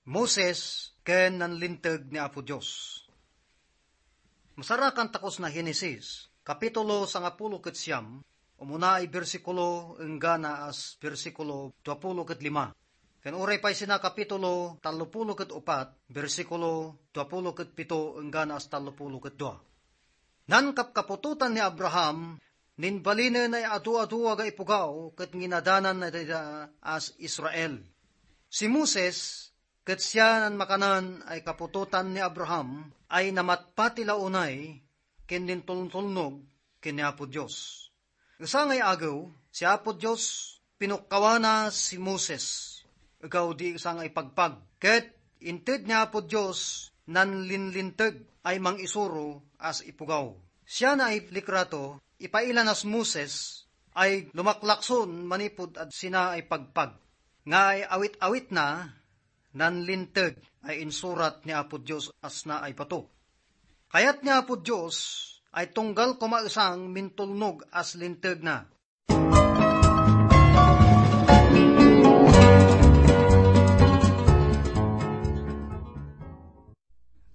Moses ken nanlinteg ni Apo Dios. Masarakan takos na Henesis, kapitulo 19, umuna ay bersikulo enggana as bersikulo 25. Ken uray pay sina kapitulo 34, bersikulo 27 enggana as 32. Nan kapkapututan ni Abraham, ninbalinen ay adu-adua ga ipugaw ket nginadanan na as Israel. Si Moses, ket siya nan makanan ay kapututan ni Abraham, ay namatpati launay, ken nintulnog ken ni Apo Dios. Isa ngay agaw, si Apo Dios pinukkawana si Moses, agaw di isa ngay pagpag. Ket inted ni Apo Dios nan linlinteg ay mangisuro as ipugaw. Siya na ay likrato, ipailan as Moses, ay lumaklakson manipod at sina ay pagpag. Nga ay awit-awit na, nanlinteg ay insurat ni Apo Dios as na ay bato. Kayat ni Apo Dios ay tunggal kumaisang mintulnog as linteg na.